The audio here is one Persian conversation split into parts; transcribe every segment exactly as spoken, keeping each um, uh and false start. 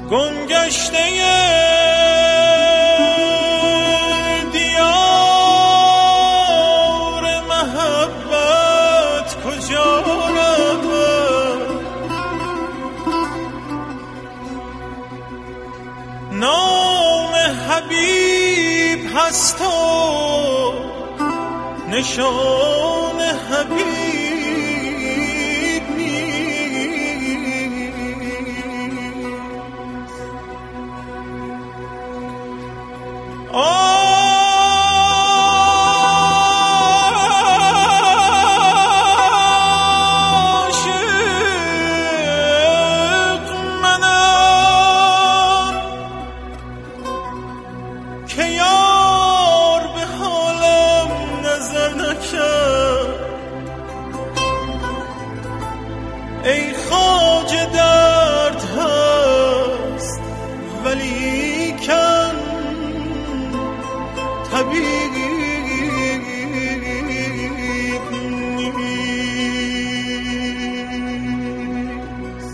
گمگشته هست و نشان حبیب نیست. عاشق منم که یار به حالم نظر نکرد. ای خواجه درد هست ولی کن طبیب نیست.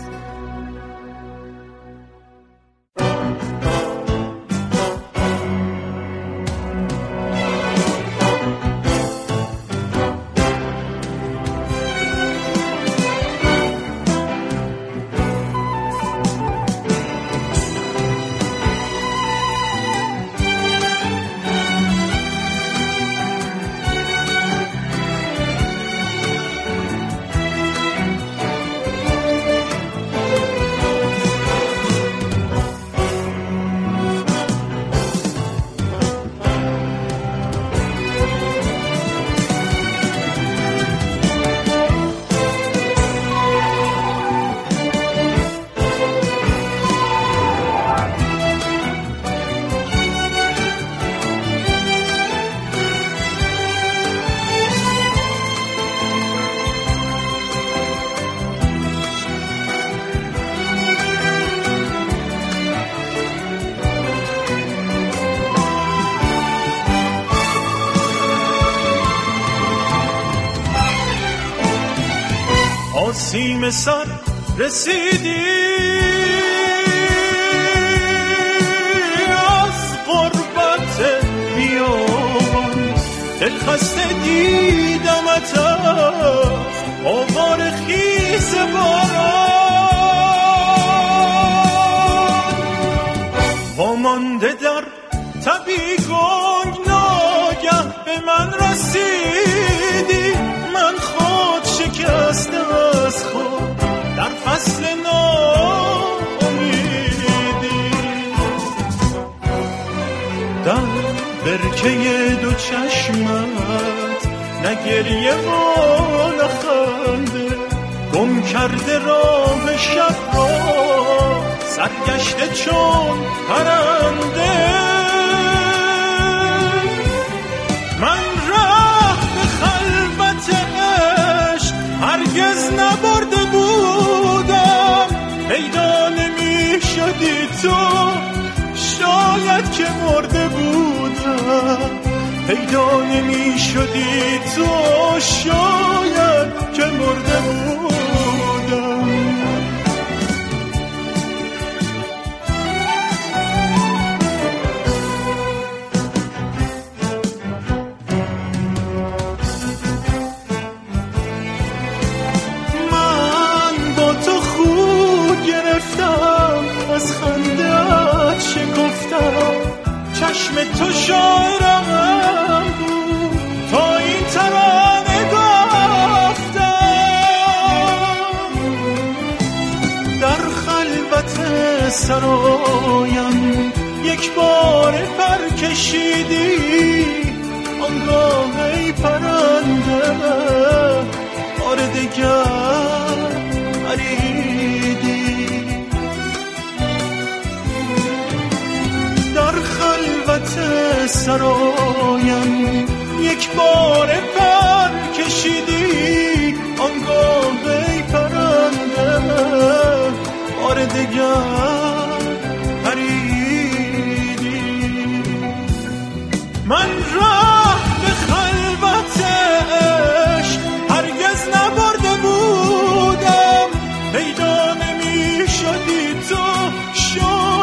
آسیم سر رسیدی از غربت بیابان، دل خسته دیدمت از آوار خیز باران. وامانده در تبی گنگ ناگه به من رسیدی، من خود شکسته از خود در فصل ناامیدی. در برکه دو چشمت نه گریه و نه خنده، گم کرده راه شب را سرگشته چون پرنده. من راه به خلوت عشق هرگز نبرده بودم، پیدا نمی شدی تو شاید که مرده بودم، پیدا نمی شدی تو شاید که مرده بودم. از خنده‌ات شکفتم، چشم تو شاعرم بود تا این ترانه گفتم. در خلوت سرایم یک بار پر کشیدی، آنگاه ای پرنده بار دگر پریدی. سرایم یک بار پر کشیدی، آنگاه ای پرنده بار دگر پریدی. من راه به خلوت عشق هرگز نبرده بودم، پیدا نمی شدی تو شد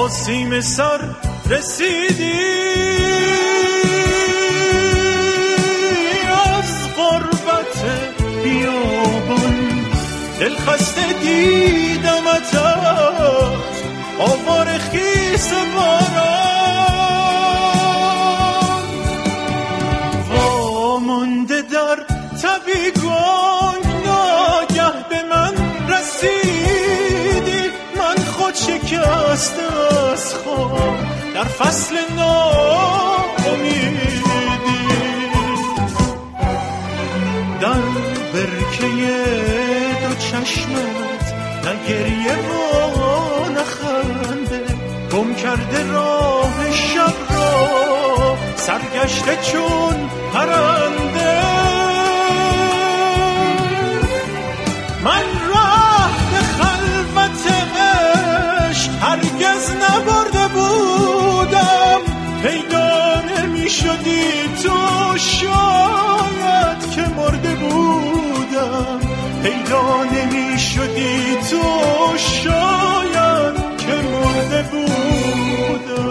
سیم سر رسیدی، از غربت بیابان دل خسته دیدمت، از آوار خیس باران وامانده در تبی گنگ، ناگه به من رسیدی، من خود شکسته از خواب در فصل ناامیدی، در برکه دو چشمت نه گریه و نه خنده، گم کرده راه شب را سرگشته چون پرنده. من راه به خلوت عشق هرگز نبرده بودم، پیدا نمی شدی تو شاید که مرده بودم، پیدا نمی شدی تو شاید که مرده بودم.